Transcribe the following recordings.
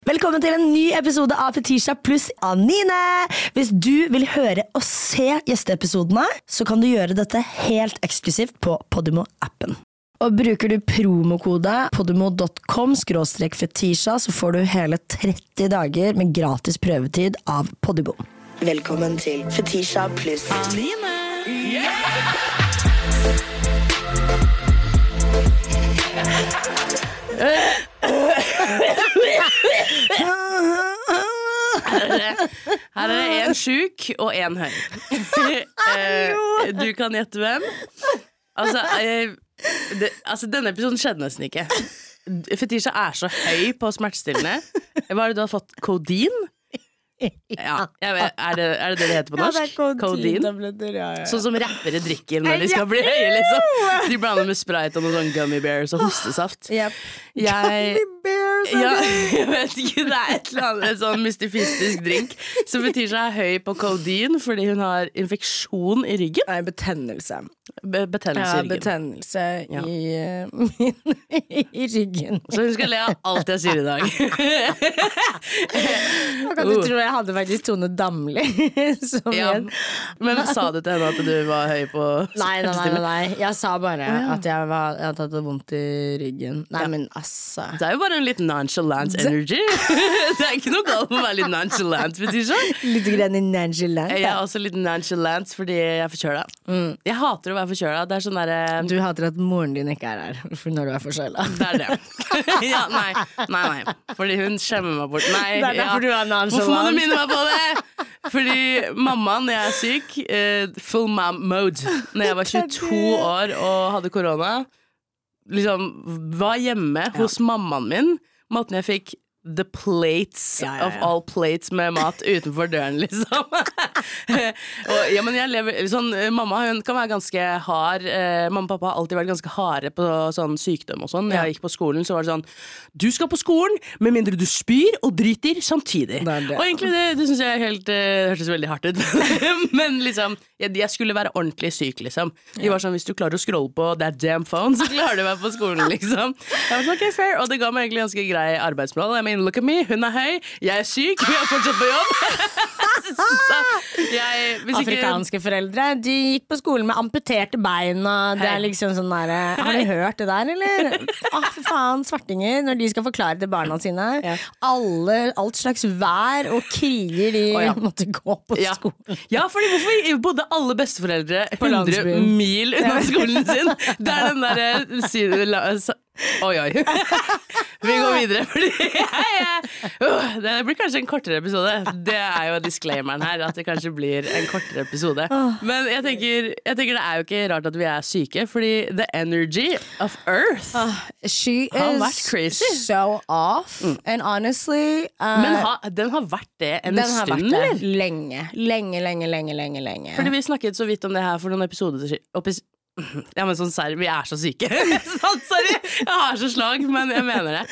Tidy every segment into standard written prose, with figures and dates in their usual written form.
Velkommen til en ny episode av Fetisha pluss Anine. Hvis du vil høre og se gjesteepisodene, så kan du gjøre dette helt eksklusivt på Podimo-appen. Og bruker du promokode podimo.com/fetisha, så får du hele 30 dager med gratis prøvetid av Podimo. Velkommen til Fetisha pluss Anine. Her det en syk og en høy. Du kan gjette hvem. Denne episoden skjedde nesten ikke. Fetisha så høy på smertestillende. Hva det du har fått? Codein? Ja, jeg vet, er det heter på norsk? Codein? Sånn som rappere drikker når de skal bli høye, liksom. De blander med Sprite og noen sånn gummy bears og hostesaft. Jeg vet ikke, det et eller annet sånn mystifistisk drink. Så Fetisha høy på codein fordi hun har infeksjon i ryggen. Nei, betennelse. Betennelse i ryggen. Betennelse i ryggen. Så hun skal le av alt jeg sier i dag. Hva kan du tro jeg hadde faktisk Tone Damli som Men sa du til henne at du var høy på smertestillende? Nei. Jeg sa bare at jeg hadde tatt det vondt i ryggen. Nei, men altså. Det jo bare en litt nonchalant energy. Det ikke noe galt med å være litt nonchalant, Fetisha. Litt grann nonchalant. Jeg også litt nonchalant fordi jeg forkjøla. Jeg hater å være forkjøla. Det sånn der, du hater at moren din ikke her når du forkjøla. Det det. Ja, nei. Fordi hun skjemmer meg bort. Nei, det derfor du nonchalant. Hvorfor må du minne meg på det? Fordi mammaen, når jeg syk, full mom mode. Når jeg var 22 år og hadde korona, liksom var hjemme hos mammaen min, måten jeg fikk the plates of all plates med mat utenfor døren, liksom. Men jeg lever sånn, mamma hun kan være ganske hard. Mamma og pappa har alltid vært ganske harde på sånn sykdom og sånn. Når jeg gikk på skolen, så var det sånn: du skal på skolen med mindre du spyr og driter samtidig. Og egentlig det synes jeg helt hørtes veldig hardt ut. Men liksom, jeg skulle være ordentlig syk, liksom. De var sånn: hvis du klarer å scrolle på that damn phone, så klarer du meg på skolen, liksom. Jeg var sånn, okay, fair. Og det ga meg egentlig ganske grei arbeidsmål. Look at me, hun høy, jeg syk, vi har fortsatt på jobb. Afrikanske foreldre, de gikk på skolen med amputerte bein, og det liksom sånn der. Har du hørt det der, eller? For faen, svartinger, når de skal forklare til barna sine alt slags vær og kriger de måtte gå på skolen. Ja, fordi hvorfor bodde alle besteforeldre 100 mil unna skolen sin? Det den der Oi. Vi går videre, fordi det blir kanskje en kortere episode. Det jo disclaimeren her, at det kanskje blir en kortere episode. Men jeg tenker det jo ikke rart at vi syke, fordi the energy of Earth she har vært crazy. So off, and honestly Men den har vært det en stund, eller? Lenge. Fordi vi snakket så vidt om det her for noen episoder Ja, men sånn serr, vi så syke. Sorry, jeg har så slag, men jeg mener det.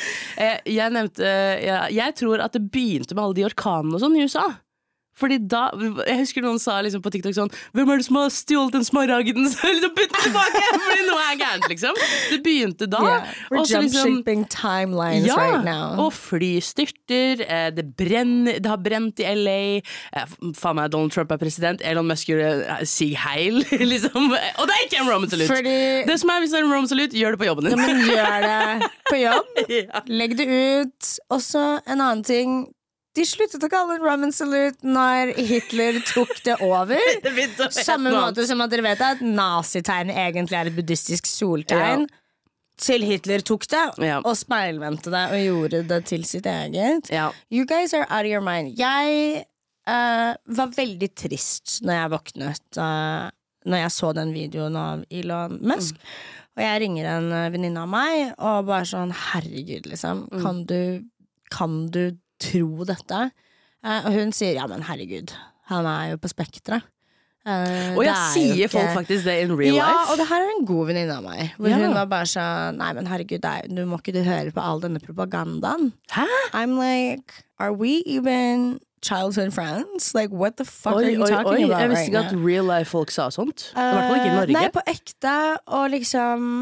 Jeg tror at det begynte med alle de orkanene og sånn i USA. Fordi da, jeg husker noen sa liksom på TikTok sånn: hvem det som har stjålet den smaragden? Så liksom putt den tilbake, fordi noe gærent, liksom. Det begynte da. We're jump-shipping timelines right now. Og flystyrter, det har brent i LA, faen meg, Donald Trump president, Elon Musk gjorde sig heil, liksom. Og det ikke en Roman salute. Det som hvis det en Roman salute, gjør det på jobben din. Ja, men gjør det på jobb. Legg det ut. Også en annen ting. De sluttet å kalle det Roman salute når Hitler tok det over. Samme måte som at dere vet at nazitegn egentlig et buddhistisk soltegn. Til Hitler tok det og speilvendte det og gjorde det til sitt eget. You guys are out of your mind. Jeg var veldig trist når jeg våknet når jeg så den videoen av Elon Musk. Og jeg ringer en venninne av meg og bare sånn: herregud, liksom, kan du tro dette? Og hun sier: ja, men herregud, han jo på Spektret. Og jeg sier folk faktisk det in real life. Ja, og det her en god venninne av meg, hvor hun var bare sånn: nei, men herregud, du må ikke høre på all denne propagandaen. Hæ? I'm like, are we even childhood friends? Like, what the fuck are you talking about Jeg visste ikke at real life folk sa sånt. I hvert fall ikke i Norge. Nei, på ekte, og liksom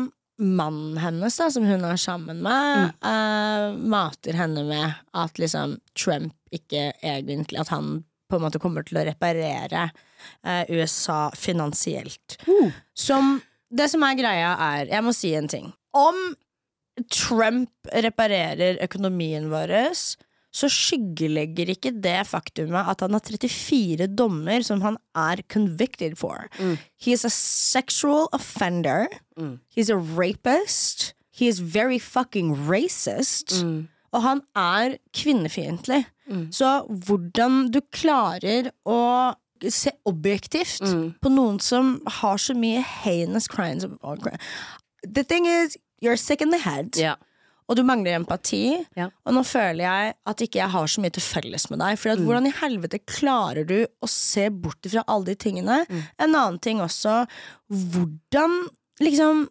mannen hennes da, som hun er sammen med, mater henne med at liksom Trump ikke egentlig, at han på en måte kommer til å reparere USA finansielt. Det som er greia er, jeg må si en ting. Om Trump reparerer økonomien vår, så skyggelegger ikke det faktumet at han har 34 dommer som han er convicted for. He is a sexual offender. He's a rapist. He is very fucking racist. Og han er kvinnefiendtlig. Så hvordan du klarer å se objektivt på noen som har så mye heinous crimes. The thing is, you're sick in the head. Ja. Og du mangler empati, og nå føler jeg at ikke jeg har så mye til felles med deg, for at hvordan i helvete klarer du å se bort fra alle de tingene? En annen ting også, hvordan, liksom,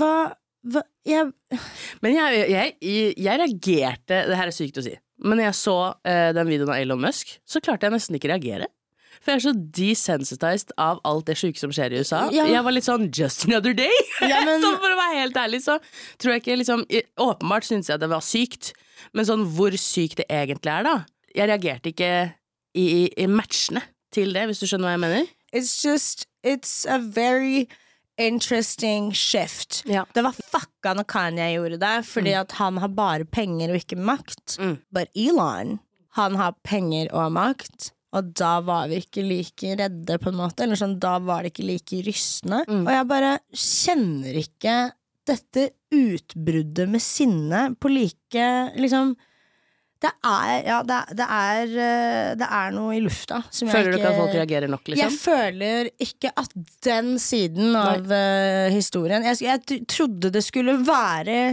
Men jeg reagerte, det her er sykt å si, men når jeg så den videoen av Elon Musk, så klarte jeg nesten ikke reagere. For jeg er så desensitized av alt det syke som skjer i USA. Jeg var litt sånn, just another day. Så for å være helt ærlig, så tror jeg ikke liksom, åpenbart synes jeg det var sykt, men sånn hvor sykt det egentlig er da. Jeg reagerte ikke i matchene til det, hvis du skjønner hva jeg mener. It's a very interesting shift. Det var fucka når Kanye gjorde det, fordi at han har bare penger og ikke makt. But Elon, han har penger og makt. Og da var vi ikke like redde på en måte, eller sånn, da var det ikke like rystende. Og jeg bare kjenner ikke dette utbruddet med sinne på like, liksom, det er noe i lufta som føler du ikke at folk reagerer nok, liksom? Jeg føler ikke at den siden av historien, jeg trodde det skulle være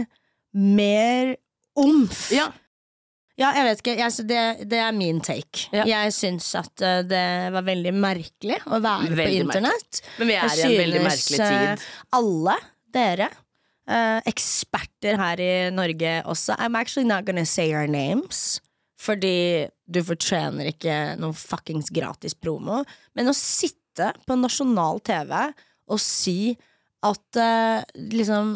mer omf. Ja, jeg vet ikke, det er min take. Jeg synes at det var veldig merkelig å være på internett. Men vi er i en veldig merkelig tid. Alle dere, eksperter her i Norge også, I'm actually not gonna say your names, fordi du fortjener ikke noen fuckings gratis promo, men å sitte på nasjonal TV og si at liksom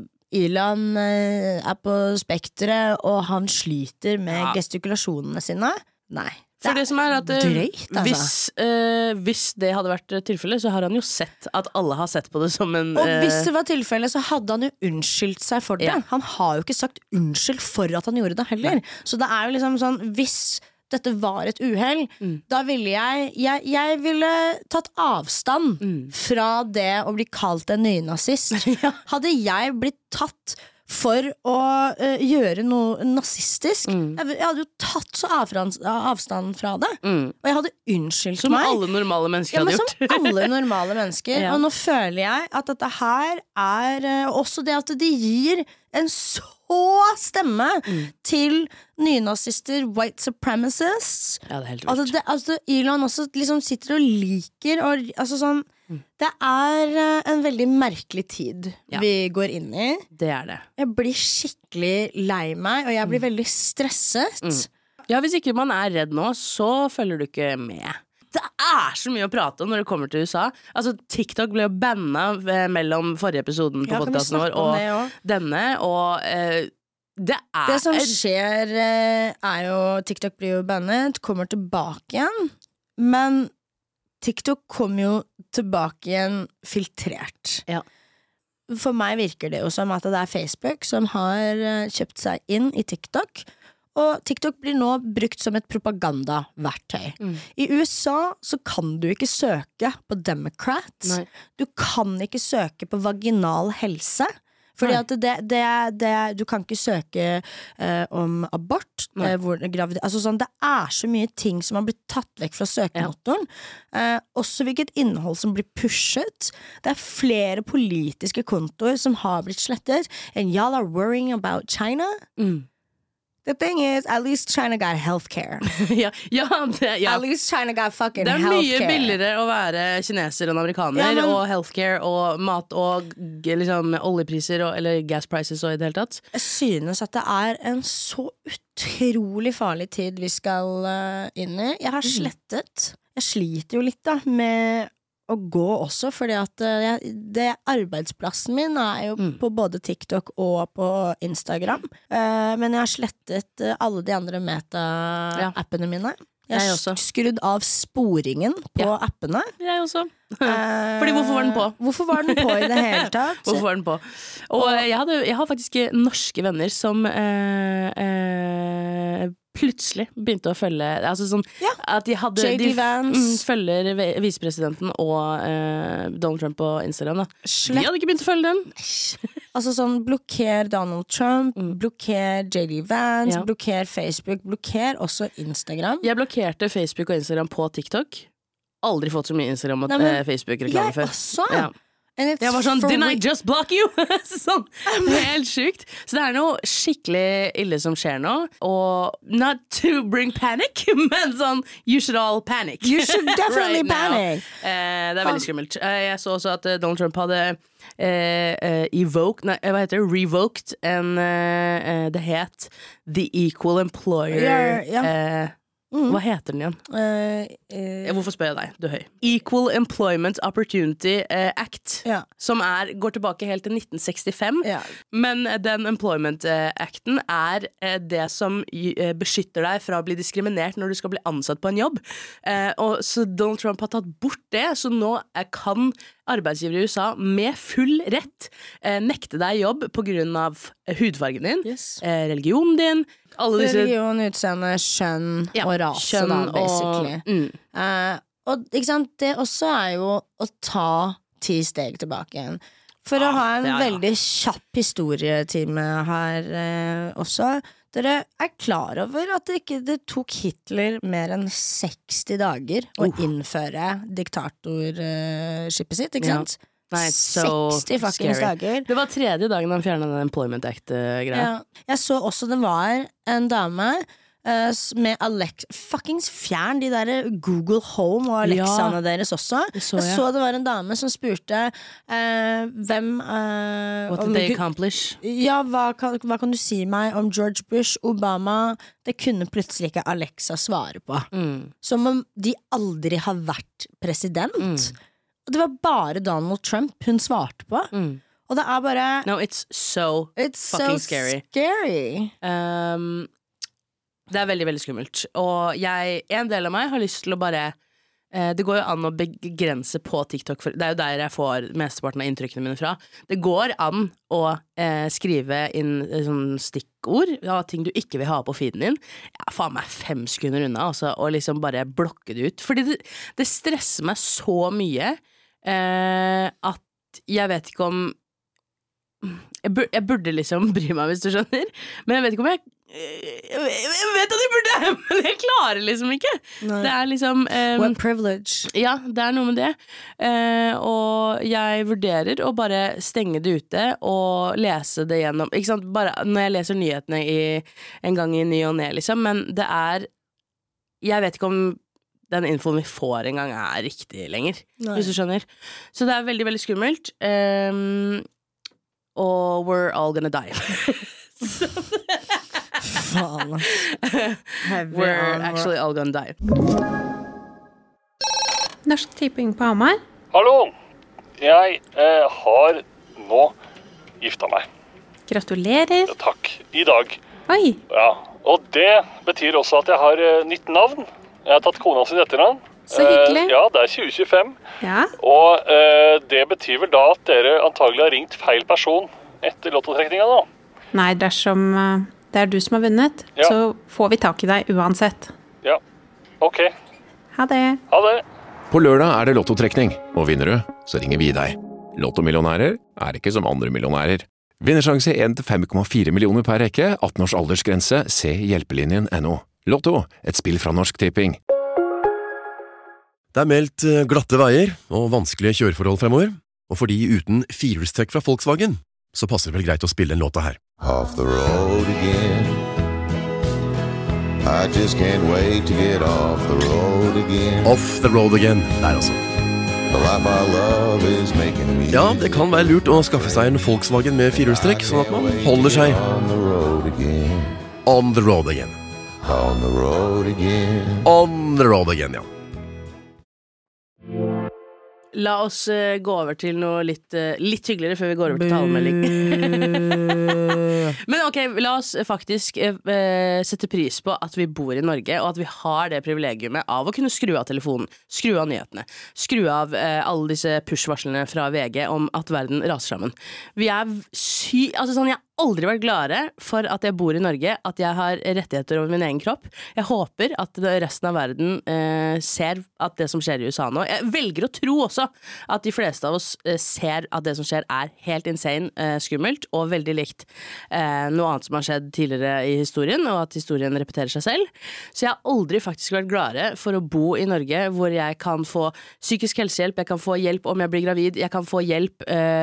Elon er på spektret, og han sliter med gestikulasjonene sine. Nei. For det som er at drøyt, altså. Hvis det hadde vært tilfellet, så har han jo sett at alle har sett på det som en Og hvis det var tilfellet, så hadde han jo unnskyldt seg for det. Han har jo ikke sagt unnskyld for at han gjorde det heller. Så det er jo liksom sånn, hvis dette var et uhell, da ville jeg ville tatt avstand fra det å bli kalt en nynazist. Hadde jeg blitt tatt for å gjøre noe nazistisk, jeg hadde jo tatt så avstand fra det, og jeg hadde unnskyldt meg. Som alle normale mennesker hadde gjort. Som alle normale mennesker. Og nå føler jeg at dette her er også det at de gir en så stemme til nynazister, white supremacists. Ja, det er helt vilt. Altså, Elon også liksom sitter og liker og, altså sånn, det er en veldig merkelig tid vi går inn i. Det er det. Jeg blir skikkelig lei meg, og jeg blir veldig stresset. Ja, hvis ikke man er redd nå, så følger du ikke med. Det er så mye å prate om når det kommer til USA. Altså, TikTok ble jo bannet mellom forrige episoden på podcasten vår og denne, og det som skjer er jo, TikTok blir jo bannet, kommer tilbake igjen, men TikTok kom jo tilbake igjen filtrert. For meg virker det jo som at det er Facebook som har kjøpt seg inn i TikTok, og TikTok blir nå brukt som et propagandaverktøy. I USA så kan du ikke søke på Democrats. Du kan ikke søke på vaginal helse. Fordi at du kan ikke søke om abort, altså sånn, det er så mye ting som har blitt tatt vekk fra søkemotoren. Også hvilket innhold som blir pushet. Det er flere politiske kontoer som har blitt slettet. And y'all are worrying about China? The thing is, at least China got healthcare. At least China got fucking healthcare. Det er mye billigere å være kineser enn amerikaner, og healthcare og mat og liksom oljepriser eller gas prices og i det hele tatt. Jeg synes at det er en så utrolig farlig tid vi skal inn i. Jeg har slettet. Jeg sliter jo litt da med å gå også, fordi at arbeidsplassen min jo på både TikTok og på Instagram, men jeg har slettet alle de andre meta-appene mine. Jeg har skrudd av sporingen på appene. Jeg også. Fordi hvorfor var den på? Hvorfor var den på I det hele tatt? Hvorfor var den på? Og jeg har faktisk norske venner som plutselig begynte å følge altså sånn, at de følger visepresidenten og Donald Trump på Instagram da. De hadde ikke begynt å følge dem. Altså sånn, blokker Donald Trump, blokker J.D. Vance, blokker Facebook, blokker også Instagram. Jeg blokkerte Facebook og Instagram på TikTok. Aldri fått så mye Instagram og Facebook-reklame før. Jeg også. Jeg var sånn, didn't I just block you? Sånn, helt sykt. Så det noe skikkelig ille som skjer nå. Og not to bring panic, men sånn, you should all panic. You should definitely panic. Det veldig skummelt. Jeg så også at Donald Trump hadde revoked det het The Equal Employer Hva heter den igjen? Hvorfor spør jeg deg? Du høy. Equal Employment Opportunity Act som går tilbake helt til 1965 men den Employment Acten det som beskytter deg fra å bli diskriminert når du skal bli ansatt på en jobb og så Donald Trump har tatt bort det så nå kan arbeidsgiver I USA med full rett nekte deg jobb på grunn av hudfargen din, religionen din, alle disse religion, utseende, kjønn og rase da, basically. Og ikke sant, det også jo å ta 10 steg tilbake igjen. For å ha en veldig kjapp historietime her også. Dere klar over at det tok Hitler mer enn 60 dager å innføre diktatorskipet sitt, ikke sant? Nei, 60 fuckings dager. Det var 3. dagen han fjernet den Employment Act-greia. Jeg så også det var en dame med fuckings fjern de der Google Home og Alexaene deres også. Jeg så det var en dame som spurte hvem What did they accomplish? Ja, hva kan du si meg om George Bush, Obama? Det kunne plutselig ikke Alexa svare på. Som om de aldri har vært president. Og det var bare Donald Trump hun svarte på. Og det bare No, it's so fucking scary. Det veldig, veldig skummelt. Og en del av meg har lyst til å bare det går jo an å begrense på TikTok for, det jo der jeg får mesteparten av inntrykkene mine fra. Det går an å skrive inn sånn stikkord av ting du ikke vil ha på feeden din. Faen meg 5 sekunder unna altså, og liksom bare blokke det ut. Fordi det stresser meg så mye at jeg vet ikke om jeg burde liksom bry meg hvis du skjønner, men jeg vet ikke om jeg vet at jeg burde, men jeg klarer liksom ikke. Nei. Det liksom what privilege. Ja, det noe med det og jeg vurderer å bare stenge det ute og lese det gjennom, ikke sant? Bare når jeg leser nyhetene en gang I ny og ned liksom, men det jeg vet ikke om den infoen vi får en gang riktig lenger. Nei. Hvis du skjønner. Så det veldig, veldig skummelt og we're all gonna die. Faen. We're actually all gonna die. Norsk Tipping på Hamar. Hallo, jeg har nå gifta meg. Gratulerer. Ja, takk, I dag. Oi. Ja, og det betyr også at jeg har nytt navn. Jeg har tatt kona sin etternavn. Så hyggelig. Ja, det 2025. Ja. Og det betyr vel da at dere antagelig har ringt feil person etter lottotrekningen da? Nei, dersom det du som har vunnet, så får vi tak I deg uansett. Ja, ok. Ha det. Ha det. På lørdag det lottotrekning, og vinner du, så ringer vi deg. Lottomillionærer ikke som andre millionærer. Vinnersjanse 1-5,4 millioner per rekke, 18 års aldersgrense, se hjelpelinjen.no. Lotto, et spill fra Norsk Tipping. Det meldt glatte veier og vanskelige kjøreforhold fremover, og for de uten firehjulstrekk fra Volkswagen, så passer det vel greit å spille en låta her. Off the road again. I just can't wait to get off the road again. Off the road again, der altså. The life I love is making me. Ja, det kan være lurt å skaffe seg en Volkswagen med firehjulstrekk, sånn at man holder seg On the road again. on the road again. On the road again. On the road again, ja. La oss gå over til noe litt hyggeligere før vi går over til talemelding. Men ok, la oss faktisk sette pris på at vi bor i Norge, og at vi har det privilegiumet av å kunne skru av telefonen, skru av nyhetene, skru av alle disse push-varslene fra VG om at verden raser sammen. Vi er jeg har aldri vært gladere for at jeg bor i Norge, at jeg har rettigheter over min egen kropp. Jeg håper at resten av verden ser at det som skjer i USA nå. Jeg velger å tro også at de fleste av oss ser at det som skjer er helt insane, skummelt og veldig likt noe annet som har skjedd tidligere i historien, og at historien repeterer seg selv. Så jeg har aldri faktisk vært gladere for å bo i Norge, hvor jeg kan få psykisk helsehjelp, jeg kan få hjelp om jeg blir gravid, jeg kan få hjelp.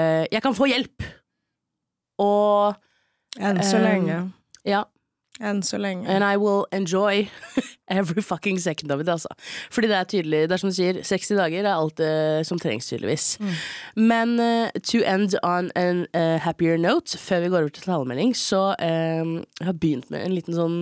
Og enn så lenge. Ja. Enn så lenge. And I will enjoy every fucking second of it, altså. Fordi det er tydelig, det er som du sier, 60 dager er alt som trengs tydeligvis. Men to end on a happier note, før vi går over til talemelding, så jeg har begynt med en liten sånn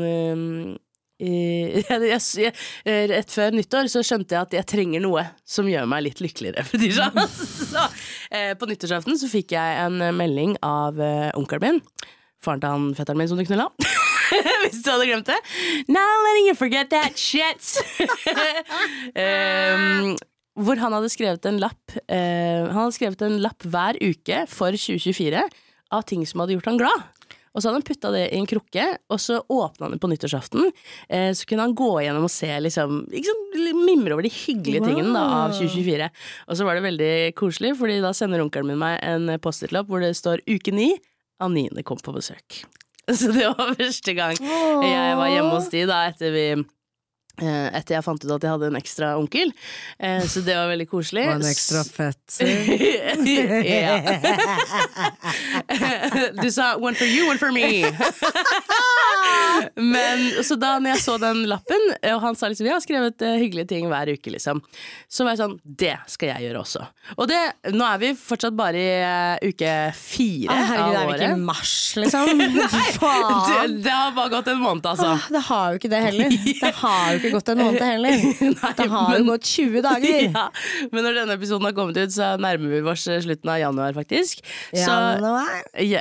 rett før nyttår så skjønte jeg at jeg trenger noe som gjør meg litt lykkeligere. Så, på nyttårsaften så fikk jeg en melding av onkelen min, faren til han fetteren min som du knulla. Hvis du hadde glemt det. Not letting you forget that shit. Hvor han hadde skrevet en lapp hver uke for 2024 av ting som hadde gjort han glad. Og så hadde han puttet det i en krukke, og så åpnet han det på nyttårsaften. Så kunne han gå igjennom og se, liksom mimre over de hyggelige tingene da, av 2024. Og så var det veldig koselig, fordi da sender onkelen min meg en post-it-lapp hvor det står uke 9, Anine kom på besøk. Så det var første gang jeg var hjemme hos de da, etter jeg fant ut at jeg hadde en ekstra onkel. Så det var veldig koselig. Og en ekstra fett. Ja. Du sa one for you, one for me. Men så da når jeg så den lappen, og han sa liksom, jeg har skrevet hyggelige ting hver uke liksom, så var jeg sånn, det skal jeg gjøre også. Og det, nå er vi fortsatt bare i uke 4 av året. Herregud, det er vi ikke i mars liksom. Det har bare gått en måned altså. Det har jo ikke det heller. Det har jo ikke gått en måned heller. Det har jo gått 20 dager. Ja, men når denne episoden har kommet ut, så nærmer vi oss slutten av januar faktisk. Januar.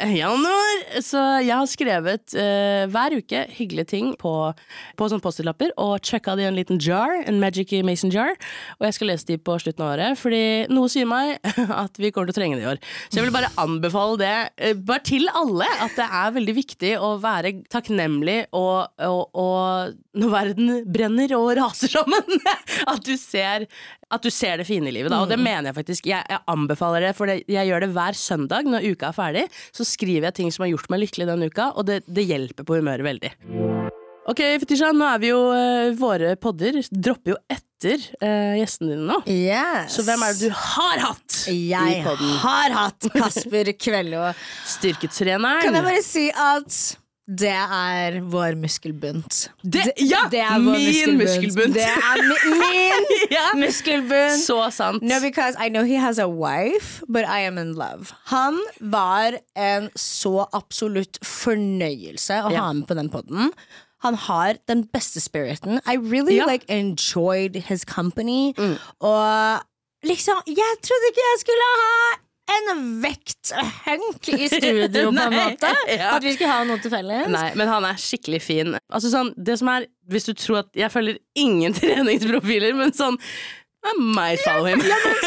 Så jeg har skrevet hver uke hyggelige ting på sånne post-it-lapper, og checka det i en liten jar, en Magic Mason jar, og jeg skal lese de på slutten av året, fordi noe sier meg at vi kommer til å trenge det i år. Så jeg vil bare anbefale det, bare til alle, at det er veldig viktig å være takknemlig og når verden brenner og raser sammen, at du ser det fine i livet da, og det mener jeg faktisk, jeg anbefaler det, for jeg gjør det hver søndag når uka er ferdig, så skriver jeg ting som har gjort meg lykkelig den uka, og det hjelper på humøret veldig. Ok, Fetisha, nå er vi jo, våre podder dropper jo etter gjestene dine nå. Yes. Så hvem er det du har hatt i podden? Jeg har hatt Kasper Kvello. Styrketreneren. Kan jeg bare si at det er vår muskelbunt. Det er min muskelbunt. Det er min muskelbunt. Så sant. No, because I know he has a wife, but I am in love. Han var en så absolutt fornøyelse å ha med på den podden. Han har den beste spiriten. I really enjoyed his company. Og liksom, jeg trodde ikke jeg skulle ha en vekthunk i studio på en måte. At vi skulle ha noe til felles. Nei, men han er skikkelig fin. Altså sånn, det som er, hvis du tror at jeg følger ingen treningsprofiler, men sånn I might follow him.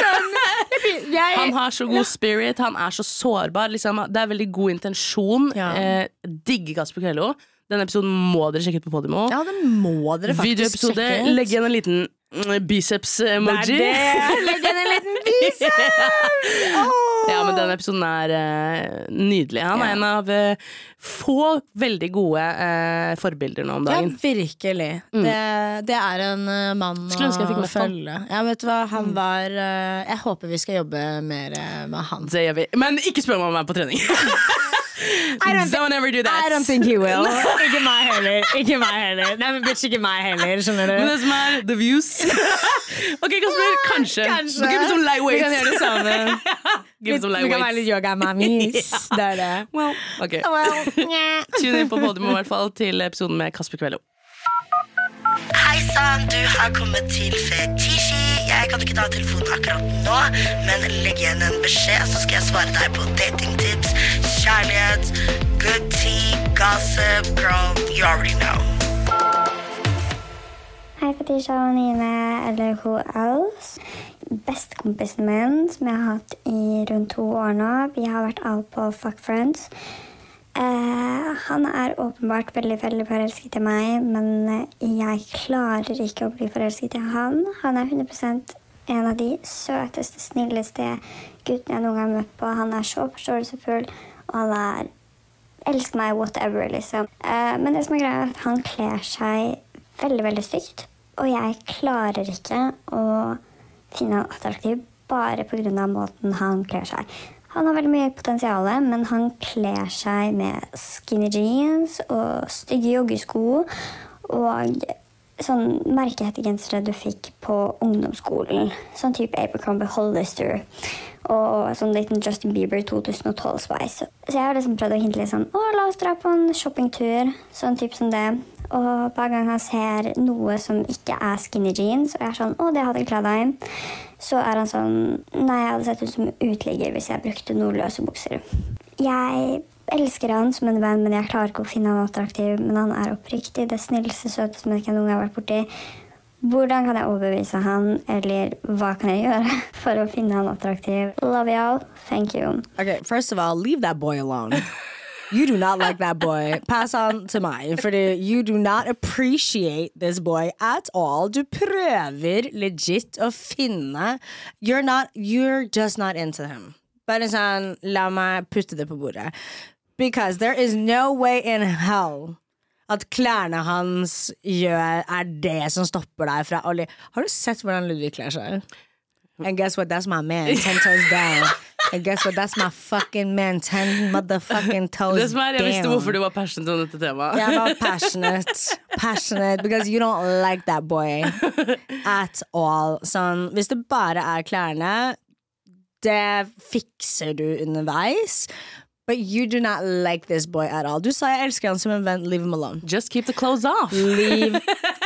Han har så god spirit, han er så sårbar liksom, det er veldig god intensjon. Digger Kasper Kvello. Den episoden må dere sjekke ut på Podimo. Ja, det må dere faktisk sjekke ut. Legg igjen en liten biceps-emoji. Legg igjen en liten biceps! Ja, men den episoden er nydelig. Han er en av få veldig gode forbilder nå om dagen. Ja, virkelig. Det er en mann å følge. Ja, vet du hva, han var jeg håper vi skal jobbe mer med han. Det gjør vi. Men ikke spør meg om jeg er på trening. Don't ever do that. I don't think he will. Ikke meg heller. Nei, men bitch, ikke meg heller, skjønner du. Men det som er the views. Ok, Kasper, kanskje. Så give me some lightweights. Vi kan gjøre det sammen. Vi kan være litt yoga-mammies. Det er det. Well, ok. Tune inn på Podimo I hvert fall til episoden med Kasper Kvello. Hei sann, du har kommet til Fetisha. Jeg kan ikke ta telefonen akkurat nå, men legg igjen en beskjed, så skal jeg svare deg på datingtips, kjærlighet, good tea, gossip, girl, you already know. Hei, Fetisha og Nine, eller who else? Bestekompisen min, som jeg har hatt i rundt 2 år nå, vi har vært alle på Fuck Friends. Han åpenbart veldig, veldig forelsket i meg, men jeg klarer ikke å bli forelsket i han. Han 100% en av de søteste, snilleste guttene jeg noen gang har møtt på. Han så forståelsesfull, og han elsker meg, whatever, liksom. Men det som greia at han kler seg veldig, veldig stygt. Og jeg klarer ikke å finne han attraktiv bare på grunn av måten han kler seg. Han har veldig mye potensial, men han kler seg med skinny jeans og stygge joggesko og sånn merkehettegensere du fikk på ungdomsskolen. Sånn type Abercrombie Hollister og sånn liten Justin Bieber 2012-spice. Så jeg har liksom prøvd å hinte litt sånn, la oss dra på en shoppingtur, sånn type som det. Og hver gang han ser noe som ikke skinny jeans, og jeg sånn, det hadde jeg kledd deg, så han sånn, nei, jeg hadde sett ut som utligger hvis jeg brukte noen løse bukser. Jeg elsker han som en venn, men jeg klarer ikke å finne han attraktiv, men han oppriktig, det snilleste, søteste mennesket jeg noen gang har vært borti. Hvordan kan jeg overbevise han, eller hva kan jeg gjøre for å finne han attraktiv? Love y'all, thank you. Okay, first of all, leave that boy alone. You do not like that boy. Pass on to mine, for you do not appreciate this boy at all. Du prøver legit å finne. You're just not into him. Bare sånn, la meg putte det på bordet. Because there is no way in hell at klærne hans det som stopper deg fra alle. Har du sett hvordan Ludvig klær seg? And guess what? That's my man. 10 toes down. And guess what? That's my fucking man. 10 motherfucking toes down. Det som jeg visste hvorfor du var passionate om dette temaet. Jeg var passionate. Because you don't like that boy at all. Sånn, hvis det bare klærne, det fikser du underveis. But you do not like this boy at all. Du sa jeg elsker han som en venn. Leave him alone. Just keep the clothes off. Leave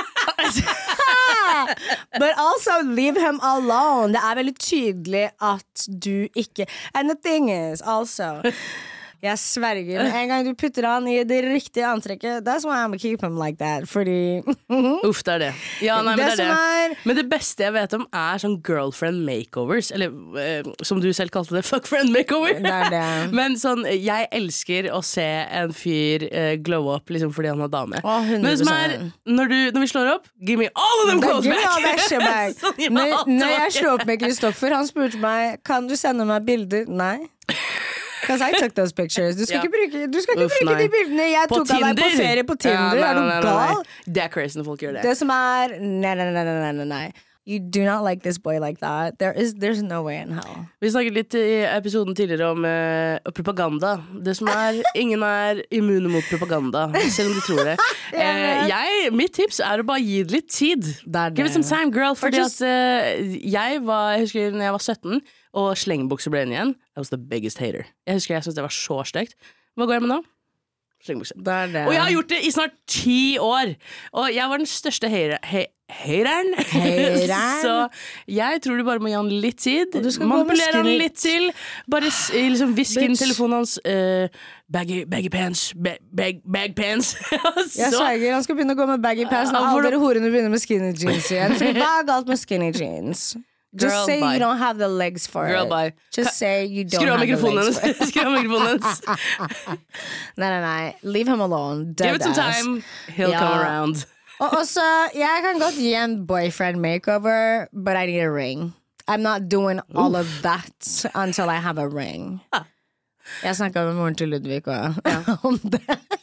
But also leave him alone. Det veldig tydelig at du ikke. And the thing is also, jeg sverger, en gang du putter han i det riktige antrekket, that's why I'm gonna keep him like that. Fordi Uff, det det. Ja, nei, men det. Men det beste jeg vet om sånn girlfriend makeovers. Eller som du selv kalte det, fuck friend makeover. Det. Men sånn, jeg elsker å se en fyr glow up liksom fordi han har dame. Men det som når vi slår opp, give me all of them clothes back. Give me all that shit back. Når jeg slår opp med Kristoffer, han spurte meg, kan du sende meg bilder? Nei. Because I took those pictures. Du skal ikke bruke de bildene. Jeg tok av deg på ferie på Tinder. Ja, du gal? Det crazy når folk gjør det. Det som nei. You do not like this boy like that. There's no way in hell. Vi snakket litt i episoden tidligere om propaganda. Det som ingen immune mot propaganda, selv om de tror det. Mitt tips å bare gi det litt tid. Give it some time, girl. Fordi at jeg husker når jeg var 17 og slengbukser ble inn igjen. I was the biggest hater. Jeg husker jeg syntes det var så stygt. Hva går jeg med nå? Slengbukser. Og jeg har gjort det i snart 10 år. Og jeg var den største hateren. Så jeg tror du bare må gi han litt tid. Manipulere han litt til. Bare liksom viske inn telefonen hans. Baggy pants. Bag pants. Jeg sverger, han skal begynne å gå med baggy pants når alle dere horene begynner med skinny jeans igjen. Hva galt med skinny jeans? Just say you don't have the legs for it. Just say you don't have the legs for it. Skru av mikrofonen hennes. Nei. Leave him alone. Give it some time. He'll come around. Og også, jeg kan godt gi en boyfriend makeover, but I need a ring. I'm not doing all of that until I have a ring. Jeg snakket med moren til Ludvig om det.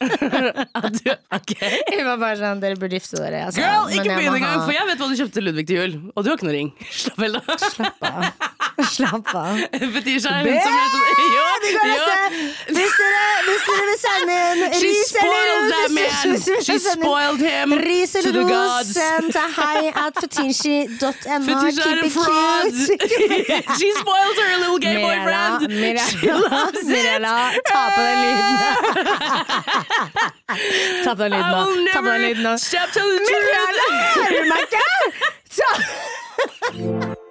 Okay. Jeg var bare sånn, dere burde gifte dere. Girl, ikke begynne engang, for jeg vet hva du kjøpte til Ludvig til jul. Og du har ikke noe ring. Slapp av. Fetisha hun som gjør sånn. Hvis dere vil sende en ris She spoiled him to the gods. Send til hi@fetisha.no. Fetisha a fraud. She spoiled her little gay boyfriend. Mirella, ta på den lyden. Ta på den lyden nå. Step to the truth. Mirella, er du meg ikke?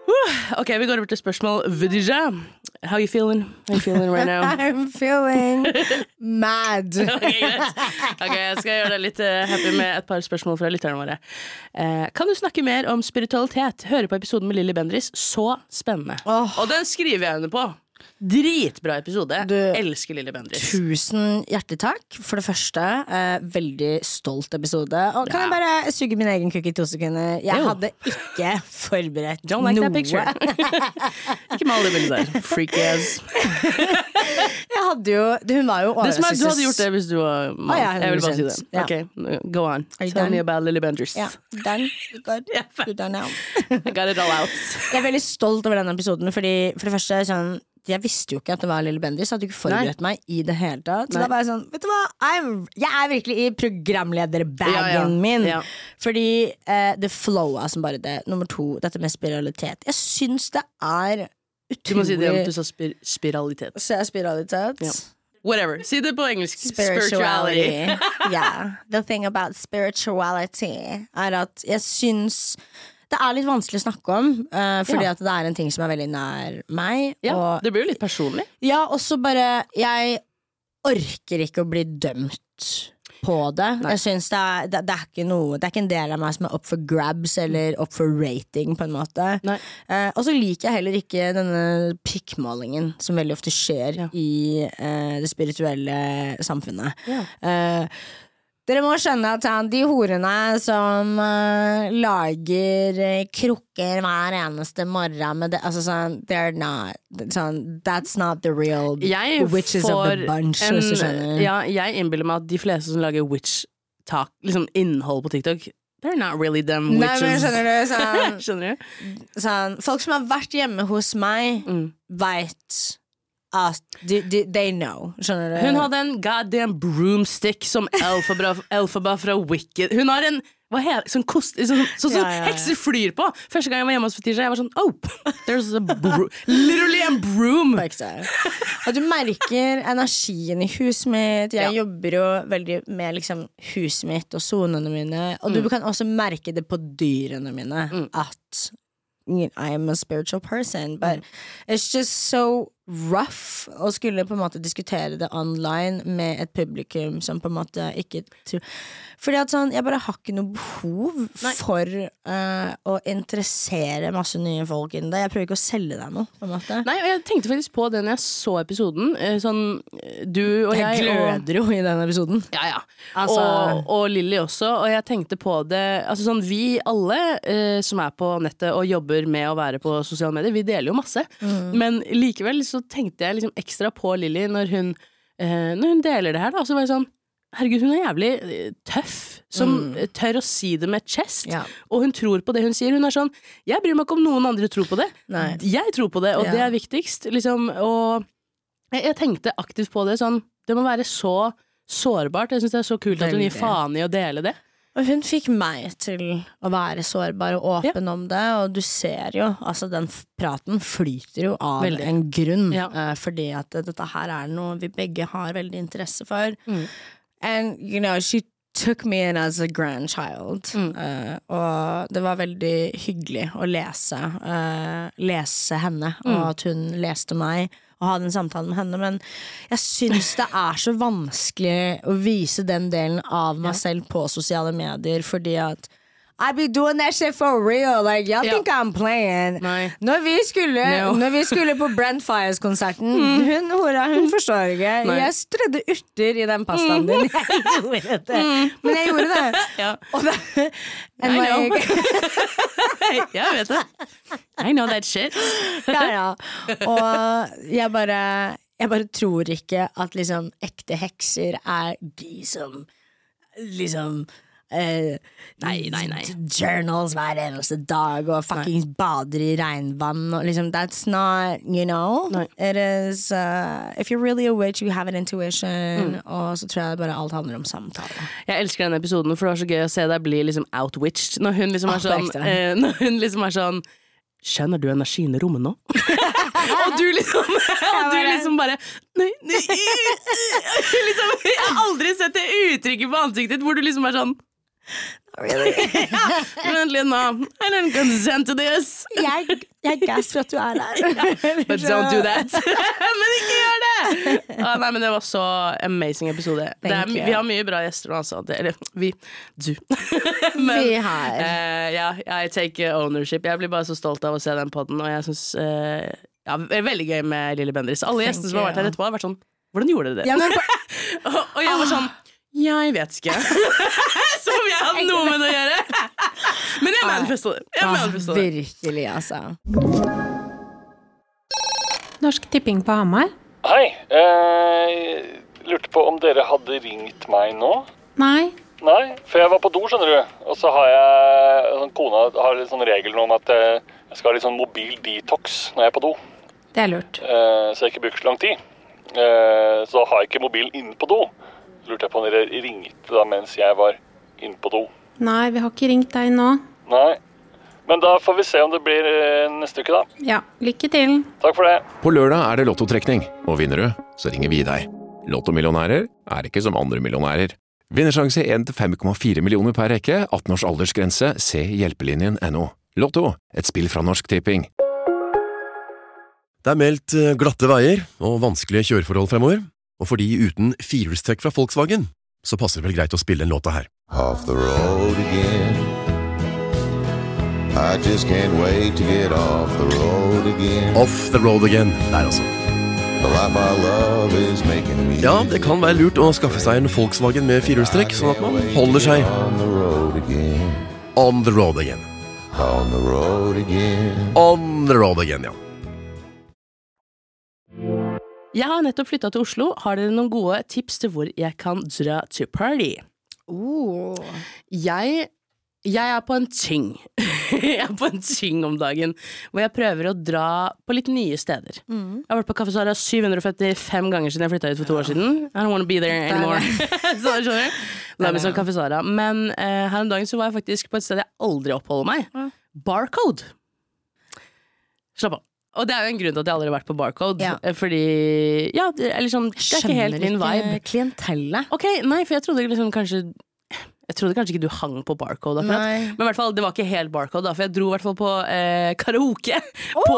Ok, vi går over til spørsmål Vidija. How you feeling? How you feeling right now? I'm feeling mad. Ok, jeg skal gjøre deg litt happy med et par spørsmål fra lytterne våre. Kan du snakke mer om spiritualitet? Høre på episoden med Lily Bendriss. Så spennende. Og den skriver jeg under på. Dritbra episode. Elsker Lily Bendriss. Tusen hjertelig takk. For det første, veldig stolt episode. Og kan jeg bare suge min egen kukk i 2 sekunder? Jeg hadde ikke forberedt Don't like noe. that picture. Ikke mal det bildet der. Freak ass. Jeg hadde jo, hun var jo overraskelse. Du hadde gjort det hvis du var mann. Jeg vil bare si det. Ja. Ok, go on. Tell me about Lily Bendriss. Ja, done. You're done now. I got it all out. Jeg er veldig stolt over denne episoden, fordi for det første sånn, jeg visste jo ikke at det var Lily Bendriss. Jeg hadde ikke forberedt meg i det hele tatt. Så da var jeg sånn, vet du hva, jeg er virkelig i programlederbagen min. Fordi det flowet som bare det. Nummer 2, dette med spiralitet. Jeg synes det er utrolig. Du må si det om du sa spiralitet. Så spiralitet. Whatever, si det på engelsk. Spirituality. Yeah. The thing about spirituality er at jeg synes det er litt vanskelig å snakke om, fordi at det er en ting som er veldig nær meg. Og det blir jo litt personlig. Ja, og så bare jeg orker ikke å bli dømt på det. Jeg synes det er ikke noe. Det er ikke en del av meg som er opp for grabs eller opp for rating på en måte. Og så liker jeg heller ikke denne pikkmålingen som veldig ofte skjer i det spirituelle samfunnet. Dere må skjønne at de horene som lager krukker hver eneste morgen med det, altså sånn, they're not sånn, that's not the real witches of the bunch. Jeg innbiller meg at de fleste som lager witch talk, liksom innhold på TikTok, they're not really them witches. Nei, men skjønner du? Skjønner du? Sånn, folk som har vært hjemme hos meg vet they know, skjønner du? Hun hadde en goddamn broomstick som Elphaba fra Wicked. Hun har en sånn hekser flyr på. Første gang jeg var hjemme hos Fetisha, jeg var sånn there's literally a broom. Og du merker energien i huset mitt. Jeg jobber jo veldig med liksom huset mitt og zonene mine. Og du kan også merke det på dyrene mine at I am a spiritual person, but it's just so rough å skulle på en måte diskutere det online med et publikum som på en måte ikke tror. Fordi at sånn, jeg bare har ikke noe behov for å interessere masse nye folk innen det. Jeg prøver ikke å selge deg noe, på en måte. Nei, og jeg tenkte faktisk på det når jeg så episoden. Sånn, du og jeg gløder jo i den episoden. Ja. Og Lily også. Og jeg tenkte på det, altså sånn, vi alle som er på nettet og jobber med å være på sosiale medier, vi deler jo masse. Men likevel så tenkte jeg liksom ekstra på Lily når hun deler det her da, så var jeg sånn, herregud, hun er jævlig tøff som tør å si det med chest, og hun tror på det hun sier. Hun er sånn, jeg bryr meg ikke om noen andre tror på det. Jeg tror på det, og det er viktigst liksom, og jeg tenkte aktivt på det sånn, det må være så sårbart. Jeg synes det er så kult at hun gir faen i å dele det. Og hun fikk meg til å være sårbar og åpen om det, og du ser jo, altså den praten flyter jo av en grunn, fordi at dette her er noe vi begge har veldig interesse for. And, you know, she took me in as a grandchild, og det var veldig hyggelig å lese henne, og at hun leste meg, og ha den samtalen med henne, men jeg synes det er så vanskelig å vise den delen av meg selv på sosiale medier, fordi at I be doing that shit for real, like, y'all think I'm playing. Når vi skulle på Brent Fires-konserten, hun forstår ikke, jeg strødde urter i den pastaen din, jeg gjorde det, men jeg gjorde det. Og det I know. Jeg vet det. I know that shit. Og jeg bare tror ikke at liksom ekte hekser er de som liksom journals hver eneste dag og fuckings bader i regnvann og liksom, that's not, you know, it is if you're really a witch, you have an intuition, og så tror jeg bare alt handler om samtale. Jeg elsker den episoden, for det var så gøy å se deg bli liksom outwitched når hun liksom er sånn skjønner du energien i rommet nå? og du liksom bare nei. Liksom, jeg har aldri sett det uttrykket på ansiktet ditt hvor du liksom er sånn Really? Vent litt nå. I didn't consent to this. Jeg gasser for at du der. But don't do that. Men ikke gjør det! Nei, men det var så amazing episode. Vi har mye bra gjester nå, altså. Eller du. Men, vi har. I take ownership. Jeg blir bare så stolt av å se den podden, og jeg synes det er veldig gøy med Lille Bendriss. Alle gjestene som har vært her etterpå har vært sånn, hvordan gjorde dere det? Ja, og jeg var sånn, jeg vet ikke. Som om jeg hadde noe med det å gjøre. Men jeg manifestet det. Virkelig, altså. Norsk Tipping på Hamar. Hei, lurte på om dere hadde ringt meg nå? Nei. Nei, for jeg var på do, skjønner du. Og så har jeg, kona har litt sånn regel nå om at jeg skal ha litt sånn mobil detox når jeg er på do. Det er lurt. Så jeg ikke bruker så lang tid. Så har jeg ikke mobilen inne på do. Lurte jeg på om dere ringte da mens jeg var inne på do. Nei, vi har ikke ringt deg nå. Nei, men da får vi se om det blir neste uke da. Ja, lykke til. Takk for det. På lørdag er det lottotrekning, og vinner du, så ringer vi deg. Lottomillionærer er ikke som andre millionærer. Vinnersjanse 1 til 5,4 millioner per rekke, 18 års aldersgrense, se hjelpelinjen.no. Lotto, et spill fra Norsk Tipping. Det er meldt glatte veier og vanskelige kjøreforhold fremover, og fordi uten firehjulstrekk fra Volkswagen, så passer det vel greit å spille en låta her. Off the road again. I just can't wait to get off the road again. Off the road again, der altså. The life I love is making me. Ja, det kan være lurt å skaffe seg en Volkswagen med firehjulstrekk, sånn at man holder seg On the road again. on the road again. On the road again. On the road again, ja. Jeg har nettopp flyttet til Oslo. Har dere noen gode tips til hvor jeg kan dra til party? Jeg er på en ting. Jeg er på en ting om dagen, hvor jeg prøver å dra på litt nye steder. Jeg har vært på Kaffe Sara 755 ganger siden jeg flyttet ut for 2 år siden. I don't want to be there anymore. Så skjønner du? La meg som Kaffe Sara. Men her om dagen så var jeg faktisk på et sted jeg aldri oppholder meg. Barcode. Slapp av. Og det er jo en grunn til at jeg aldri har vært på Barcode. Fordi, ja, det er liksom, det er ikke helt min vibe. Klientellet. Ok, nei, for jeg trodde liksom kanskje ikke du hang på Barcode akkurat. Men i hvert fall, det var ikke helt Barcode da, for jeg dro i hvert fall på karaoke på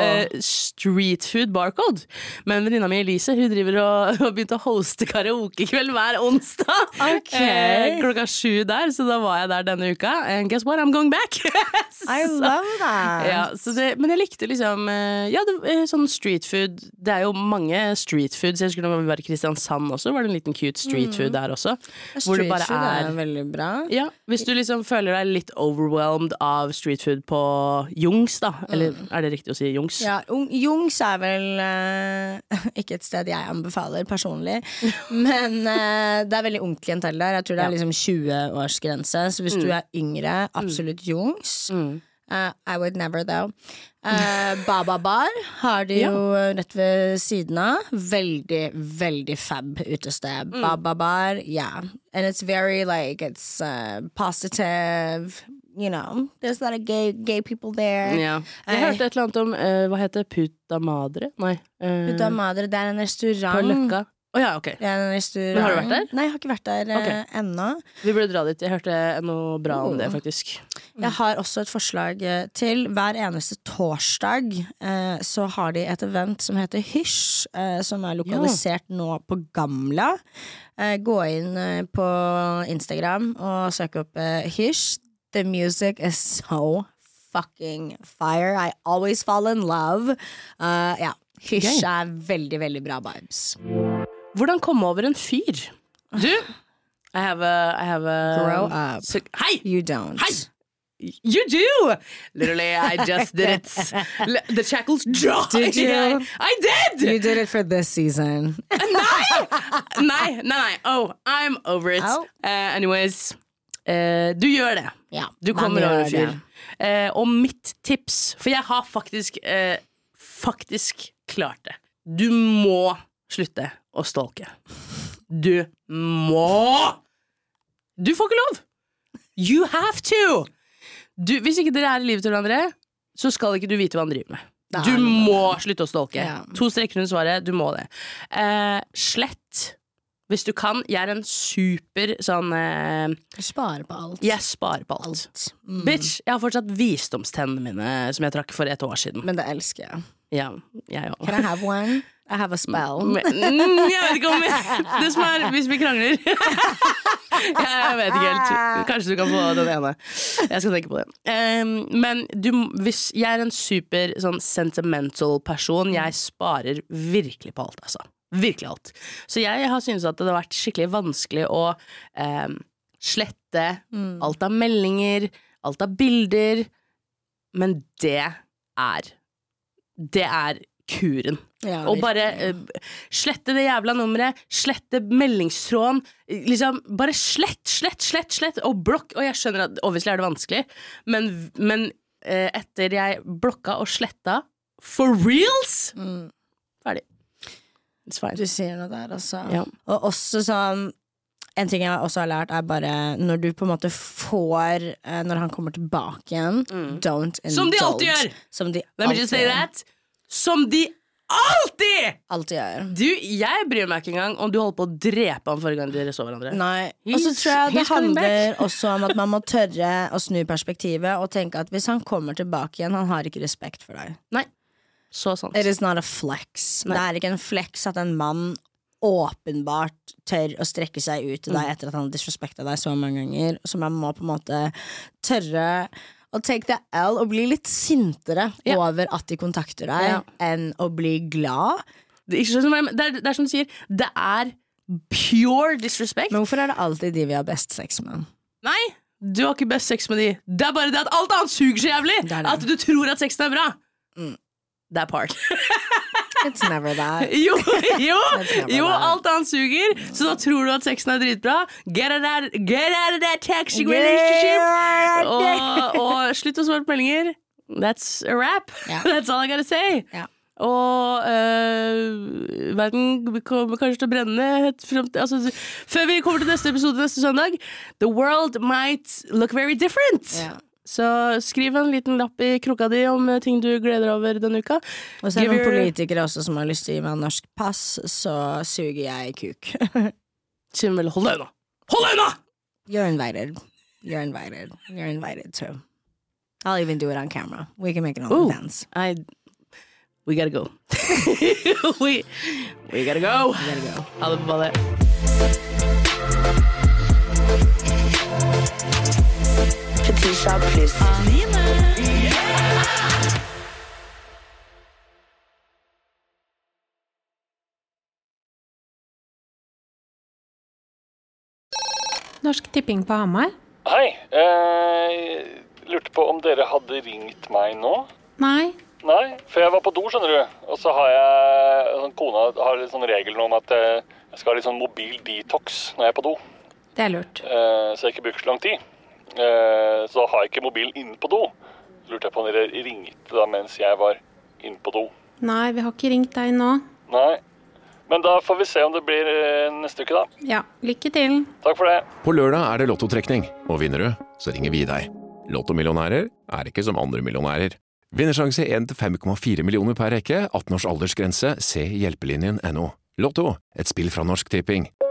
Street Food Barcode. Men venninna mi Elise, hun driver og begynte å hoste karaokekveld hver onsdag. Klokka 7 der, så da var jeg der denne uka. And guess what, I'm going back! I love that! Ja, men jeg likte liksom, sånn street food. Det er jo mange street foods. Jeg skulle når vi var i Kristiansand også, var det en liten cute street food der også. Hvor det bare er veldig bra. Ja, hvis du liksom føler deg litt overwhelmed av street food på Jungs da, eller er det riktig å si Jungs? Ja, Jungs er vel ikke et sted jeg anbefaler personlig, men det er veldig ung klientell der. Jeg tror det er liksom 20-årsgrense, så hvis du er yngre, absolutt Jungs. I would never though. Baba Bar har de jo rett ved siden av. Veldig, veldig fab utested. Baba Bar, yeah. And it's very like, it's positive, you know. There's a lot of gay people there. Ja. Jeg hørte et eller annet om, hva heter Puta Madre? Nei. Puta Madre, det er en restaurant. På Løkka. Ja, ok. Men har du vært der? Nei, jeg har ikke vært der ennå. Vi burde dra dit. Jeg hørte noe bra om det, faktisk. Jeg har også et forslag til. Hver eneste torsdag så har de et event som heter Hysj, som er lokalisert nå på Gamla. Gå inn på Instagram og søk opp Hysj. The music is so fucking fire. I always fall in love. Hysj er veldig, veldig bra vibes. Hvordan komme over en fyr? Du, I have a grow up. Hei! You don't. Hei! You do! Literally, I just did it. The shackles dropped. Did you? I did! You did it for this season. Nei. Oh, I'm over it. Anyways, du gjør det. Ja, du kommer over en fyr. Og mitt tips, for jeg har faktisk klart det. Du må slutte å stalke. Du får ikke lov. You have to. Hvis ikke dere er i livet til hverandre, så skal ikke du vite hva han driver med. Du må slutte å stalke. 2 streker under svaret, du må det. Slett Hvis du kan, jeg en super sånn Jeg sparer på alt. Jeg sparer på alt. Bitch, jeg har fortsatt visdomstennene mine som jeg trakk for 1 år siden. Men det elsker jeg. Ja, jeg også. Can I have one? I have a spell. Jeg vet ikke om det som hvis vi krangler. Jeg vet ikke helt. Kanskje du kan få den ene. Jeg skal tenke på det. Men hvis jeg en super sånn sentimental person, jeg sparer virkelig på alt, altså. Virkelig alt. Så jeg har syntes at det har vært skikkelig vanskelig å slette alt av meldinger, alt av bilder, men det er kuren. Ja, og bare slette det jævla nummeret, slette meldingstråden, liksom bare slett, og blokk, og jeg skjønner at obviously er det vanskelig, men etter jeg blokka og sletta for reals, ferdig. Du sier noe der, altså. Ja. Og også sånn, en ting jeg også har lært er bare når du på en måte får når han kommer tilbake igjen, don't indulge. Som de alltid gjør! Let me just say that. Som de alltid gjør. Jeg bryr meg ikke engang om du holder på å drepe ham forrige gang dere så hverandre. Nei, og så tror jeg det handler også om at man må tørre å snu perspektivet og tenke at hvis han kommer tilbake igjen, han har ikke respekt for deg. Nei. Så sant. It is not a flex. Nei. Det er ikke en flex at en mann åpenbart tør å strekke seg ut til deg etter at han har disrespektet deg så mange ganger. Så man må på en måte tørre å take the L og bli litt sintere over at de kontakter deg, enn å bli glad. Det er som du sier, det er pure disrespect. Men hvorfor er det alltid de vi har best sex med? Nei, du har ikke best sex med de. Det er bare det at alt annet suger så jævlig. At du tror at sexen er bra. That part. It's never that. Jo, alt annet suger. Så da tror du at sexen er dritbra. Get out of that toxic relationship. Og slutt å svare på meldinger. That's a wrap. That's all I gotta say. Og verden kommer kanskje til å brenne før vi kommer til neste episode neste søndag. The world might look very different. Så skriv en liten lapp i krukka di om ting du gleder over denne uka. Og så er det noen politikere også som har lyst til å gi meg norsk pass, så suger jeg kuk. Vel, hold deg unna! Hold deg unna! You're invited too. I'll even do it on camera. We can make it on dance. We gotta go. we gotta go. Ha det på ballet. Fetisha pluss Anine. Norsk Tipping på Hamar. Hei, lurte på om dere hadde ringt meg nå? Nei, for jeg var på do, skjønner du. Og så har jeg, kona har litt sånn regel om at jeg skal ha litt sånn mobil detox når jeg er på do. det lurt. Så jeg ikke bruker så lang tid. Så har jeg ikke mobilen inne på do. Lurte jeg på om dere ringte da mens jeg var inne på do. Nei, vi har ikke ringt deg nå. Nei, men da får vi se om det blir neste uke da. Ja, lykke til. Takk for det. På lørdag er det lottotrekning, og vinner du, så ringer vi deg. Lottomillionærer er ikke som andre millionærer. Vinnersjanse 1-5,4 millioner per rekke, 18 års aldersgrense, se hjelpelinjen.no. Lotto, et spill fra Norsk Tipping.